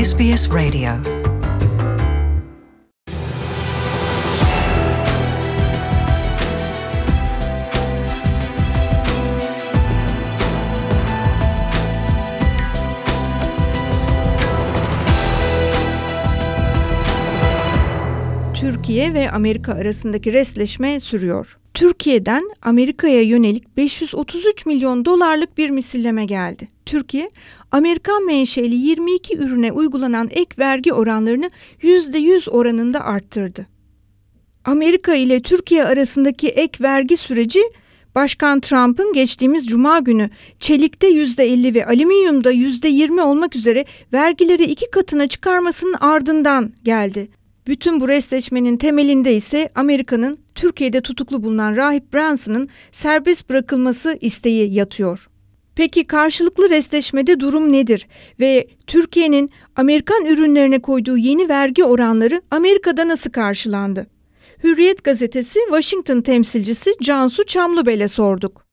SBS Radio. Türkiye ve Amerika arasındaki restleşme sürüyor. Türkiye'den Amerika'ya yönelik 533 milyon dolarlık bir misilleme geldi. Türkiye, Amerikan menşeli 22 ürüne uygulanan ek vergi oranlarını %100 oranında arttırdı. Amerika ile Türkiye arasındaki ek vergi süreci, Başkan Trump'ın geçtiğimiz Cuma günü çelikte %50 ve alüminyumda %20 olmak üzere vergileri 2 katına çıkarmasının ardından geldi. Bütün bu restleşmenin temelinde ise Amerika'nın Türkiye'de tutuklu bulunan rahip Branson'ın serbest bırakılması isteği yatıyor. Peki karşılıklı restleşmede durum nedir? Ve Türkiye'nin Amerikan ürünlerine koyduğu yeni vergi oranları Amerika'da nasıl karşılandı? Hürriyet gazetesi Washington temsilcisi Cansu Çamlıbel'e sorduk.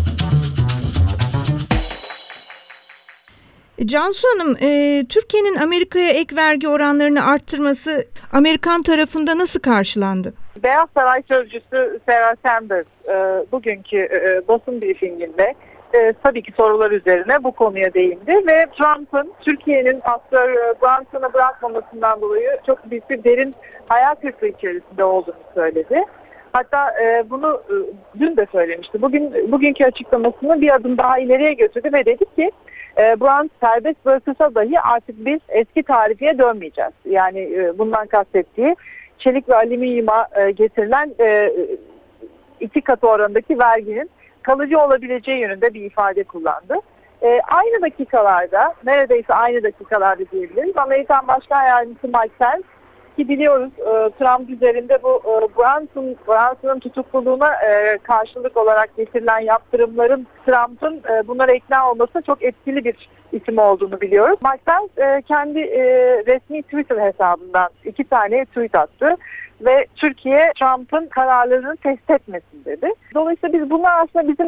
Cansu Hanım, Türkiye'nin Amerika'ya ek vergi oranlarını arttırması Amerikan tarafında nasıl karşılandı? Beyaz Saray Sözcüsü Sarah Sanders bugünkü basın briefinginde tabii ki sorular üzerine bu konuya değindi ve Trump'ın Türkiye'nin Astor Branson'a bırakmamasından dolayı çok büyük bir derin hayal kırıklığı içerisinde olduğunu söyledi. Hatta bunu dün de söylemişti. Bugünkü açıklamasını bir adım daha ileriye götürdü ve dedi ki Brans serbest bırakılsa dahi artık biz eski tarifiye dönmeyeceğiz. Yani bundan kastettiği çelik ve alüminyuma getirilen 2 katı oranındaki verginin kalıcı olabileceği yönünde bir ifade kullandı. Aynı dakikalarda, neredeyse aynı dakikalarda diyebiliriz, Amerikan Başkan Yardımcısı Mike Pence, ki biliyoruz Trump üzerinde bu Branson'ın tutukluluğuna karşılık olarak getirilen yaptırımların Trump'ın bunlara ikna olmasına çok etkili bir isim olduğunu biliyoruz. Mike Pence kendi resmi Twitter hesabından 2 tane tweet attı ve Türkiye Trump'ın kararlarını test etmesin dedi. Dolayısıyla biz bunlar aslında bizim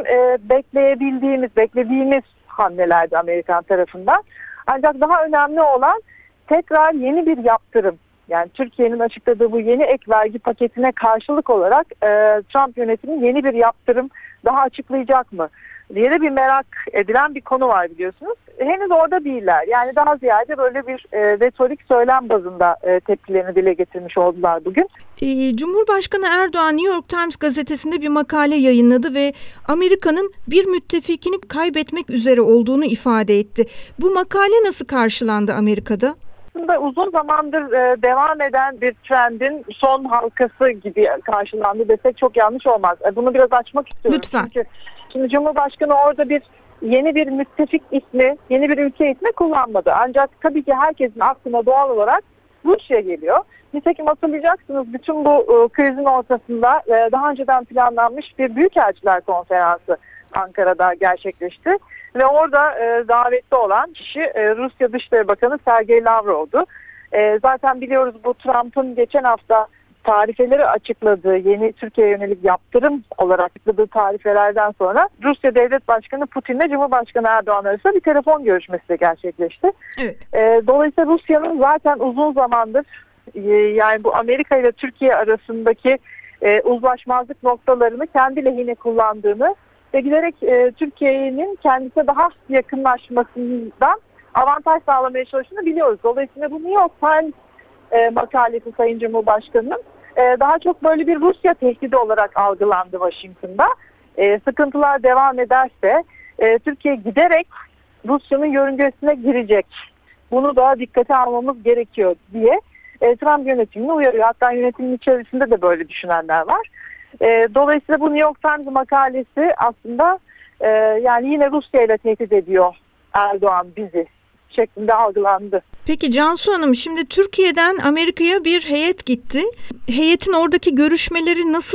beklediğimiz hamlelerdi Amerikan tarafından. Ancak daha önemli olan tekrar yeni bir yaptırım. Yani Türkiye'nin açıkladığı bu yeni ek vergi paketine karşılık olarak Trump yönetimi yeni bir yaptırım daha açıklayacak mı diye de bir merak edilen bir konu var biliyorsunuz. Henüz orada değiller. Yani daha ziyade böyle bir retorik söylem bazında tepkilerini dile getirmiş oldular bugün. Cumhurbaşkanı Erdoğan New York Times gazetesinde bir makale yayınladı ve Amerika'nın bir müttefikini kaybetmek üzere olduğunu ifade etti. Bu makale nasıl karşılandı Amerika'da? Aslında uzun zamandır devam eden bir trendin son halkası gibi karşılandı desek çok yanlış olmaz. Bunu biraz açmak istiyorum. Lütfen. Çünkü şimdi Cumhurbaşkanı orada yeni bir müttefik ismi, yeni bir ülke ismi kullanmadı. Ancak tabii ki herkesin aklına doğal olarak Rusya geliyor. Nitekim hatırlayacaksınız bütün bu krizin ortasında daha önceden planlanmış bir Büyükelçiler Konferansı Ankara'da gerçekleşti. Ve orada davetli olan kişi Rusya Dışişleri Bakanı Sergey Lavrov'du. Zaten biliyoruz bu Trump'ın geçen hafta tarifeleri açıkladığı, yeni Türkiye'ye yönelik yaptırım olarak açıkladığı tarifelerden sonra Rusya Devlet Başkanı Putin'le Cumhurbaşkanı Erdoğan arasında bir telefon görüşmesi de gerçekleşti. Evet. Dolayısıyla Rusya'nın zaten uzun zamandır yani bu Amerika ile Türkiye arasındaki uzlaşmazlık noktalarını kendi lehine kullandığını ve giderek Türkiye'nin kendisine daha yakınlaşmasından avantaj sağlamaya çalıştığını biliyoruz. Dolayısıyla bu New York Times makalesi Sayın Cumhurbaşkanı'nın daha çok böyle bir Rusya tehdidi olarak algılandı Washington'da. Sıkıntılar devam ederse Türkiye giderek Rusya'nın yörüngesine girecek. Bunu daha dikkate almamız gerekiyor diye Trump yönetimini uyarıyor. Hatta yönetimin içerisinde de böyle düşünenler var. Dolayısıyla bu New York Times makalesi aslında yani yine Rusya ile tehdit ediyor Erdoğan bizi şeklinde algılandı. Peki Cansu Hanım, şimdi Türkiye'den Amerika'ya bir heyet gitti. Heyetin oradaki görüşmeleri nasıl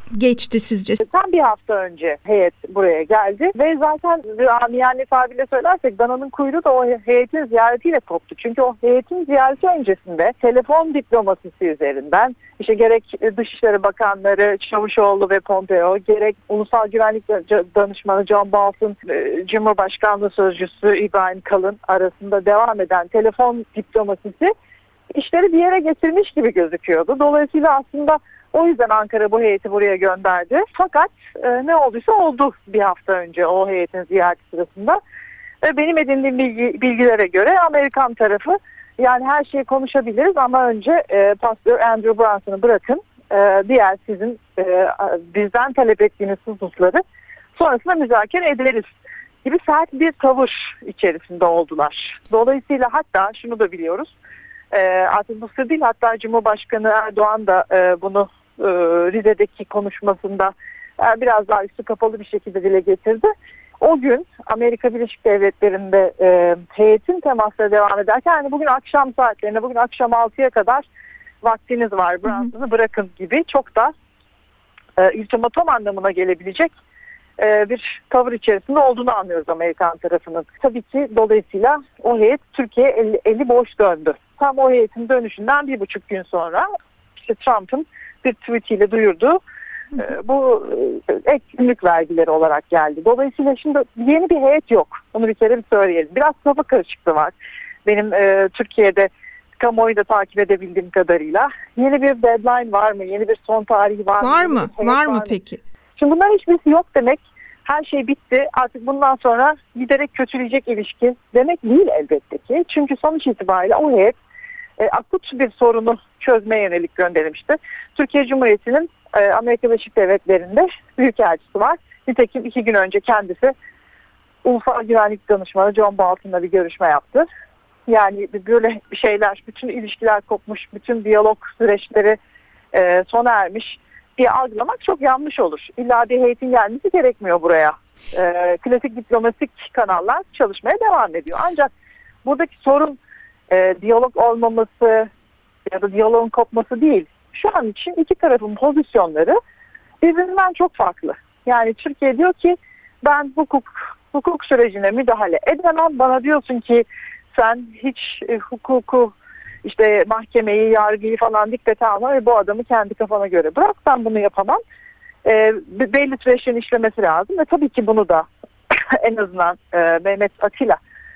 geçti sizce? Tam bir hafta önce heyet buraya geldi ve zaten amiyane tabirle söylersek dananın kuyruğu da o heyetin ziyaretiyle koptu. Çünkü o heyetin ziyareti öncesinde telefon diplomasisi üzerinden işte gerek Dışişleri Bakanları Çavuşoğlu ve Pompeo, gerek Ulusal Güvenlik Danışmanı John Bolton, Cumhurbaşkanlığı Sözcüsü İbrahim Kalın arasında devam eden telefon diplomasisi işleri bir yere getirmiş gibi gözüküyordu. Dolayısıyla aslında o yüzden Ankara bu heyeti buraya gönderdi. Fakat ne olduysa oldu bir hafta önce o heyetin ziyareti sırasında. Benim edindiğim bilgilere göre Amerikan tarafı yani her şeyi konuşabiliriz ama önce Pastör Andrew Brunson'ı bırakın. Diğer sizin bizden talep ettiğiniz hususları sonrasında müzakere ederiz gibi sert bir tavır içerisinde oldular. Dolayısıyla hatta şunu da biliyoruz. Artık bu sır değil, hatta Cumhurbaşkanı Erdoğan da bunu Rize'deki konuşmasında biraz daha üstü kapalı bir şekilde dile getirdi. O gün Amerika Birleşik Devletleri'nde heyetin temasla devam ederken yani bugün akşam saatlerine, bugün akşam 6'ya kadar vaktiniz var, Brunson'ı bırakın gibi çok da ultimatom anlamına gelebilecek bir tavır içerisinde olduğunu anlıyoruz Amerikan tarafının. Tabii ki dolayısıyla o heyet Türkiye'ye eli boş döndü. Tam o heyetin dönüşünden 1,5 gün sonra işte Trump'ın bir tweetiyle duyurduğu bu ek gümrük vergileri olarak geldi. Dolayısıyla şimdi yeni bir heyet yok. Bunu bir kere bir söyleyelim. Biraz kafa karışıklığı var. Benim Türkiye'de kamuoyu da takip edebildiğim kadarıyla. Yeni bir deadline var mı? Yeni bir son tarihi var mı? Var mı? Var mı peki? Şimdi bunların hiçbirisi yok demek. Her şey bitti. Artık bundan sonra giderek kötüleyecek ilişki demek değil elbette ki. Çünkü sonuç itibariyle o heyet akut bir sorunu çözmeye yönelik gönderilmişti. Türkiye Cumhuriyeti'nin Amerika Birleşik Devletleri'nde büyükelçisi var. Nitekim 2 gün önce kendisi Ulusal Güvenlik Danışmanı John Bolton'la bir görüşme yaptı. Yani böyle şeyler, bütün ilişkiler kopmuş, bütün diyalog süreçleri sona ermiş diye algılamak çok yanlış olur. İlla bir heyetin gelmesi gerekmiyor buraya. Klasik diplomatik kanallar çalışmaya devam ediyor. Ancak buradaki sorun diyalog olmaması ya da diyalogun kopması değil. Şu an için iki tarafın pozisyonları birbirinden çok farklı. Yani Türkiye diyor ki ben hukuk sürecine müdahale edemem. Bana diyorsun ki sen hiç hukuku, işte mahkemeyi, yargıyı falan dikkate alma ve bu adamı kendi kafana göre bırak. Ben bunu yapamam. Belli süreçlerin işlemesi lazım ve tabii ki bunu da en azından Mehmet Atilla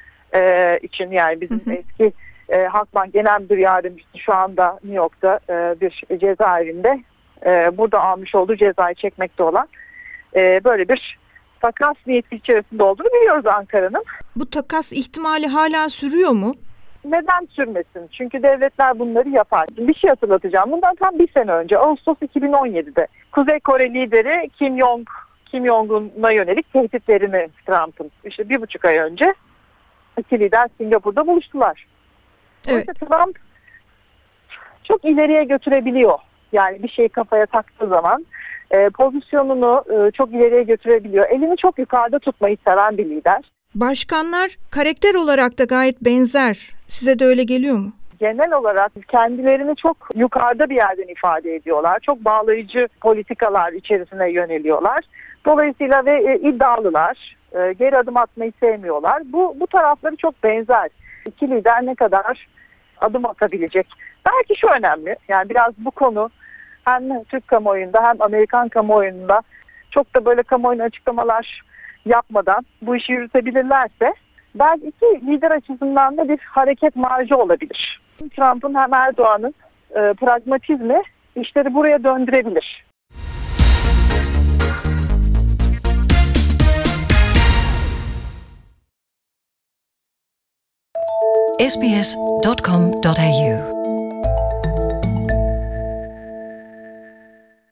için, yani bizim eski Halkbank Genel Müdür Yardımcısı şu anda New York'ta bir cezaevinde burada almış olduğu cezayı çekmekte olan böyle bir takas niyeti içerisinde olduğunu biliyoruz Ankara'nın. Bu takas ihtimali hala sürüyor mu? Neden sürmesin? Çünkü devletler bunları yapar. Bir şey hatırlatacağım. Bundan tam bir sene önce Ağustos 2017'de Kuzey Kore lideri Kim Jong-un'a yönelik tehditlerini Trump'ın işte 1,5 ay önce iki lider Singapur'da buluştular. Evet. Trump çok ileriye götürebiliyor. Yani bir şeyi kafaya taktığı zaman pozisyonunu çok ileriye götürebiliyor. Elini çok yukarıda tutmayı seven bir lider. Başkanlar karakter olarak da gayet benzer. Size de öyle geliyor mu? Genel olarak kendilerini çok yukarıda bir yerden ifade ediyorlar. Çok bağlayıcı politikalar içerisine yöneliyorlar. Dolayısıyla ve iddialılar. Geri adım atmayı sevmiyorlar. Bu tarafları çok benzer. İki lider ne kadar adım atabilecek? Belki şu önemli. Yani biraz bu konu hem Türk kamuoyunda hem Amerikan kamuoyunda çok da böyle kamuoyuna açıklamalar yapmadan bu işi yürütebilirlerse belki iki lider açısından da bir hareket marjı olabilir. Trump'ın hem Erdoğan'ın pragmatizmi işleri buraya döndürebilir. sbs.com.au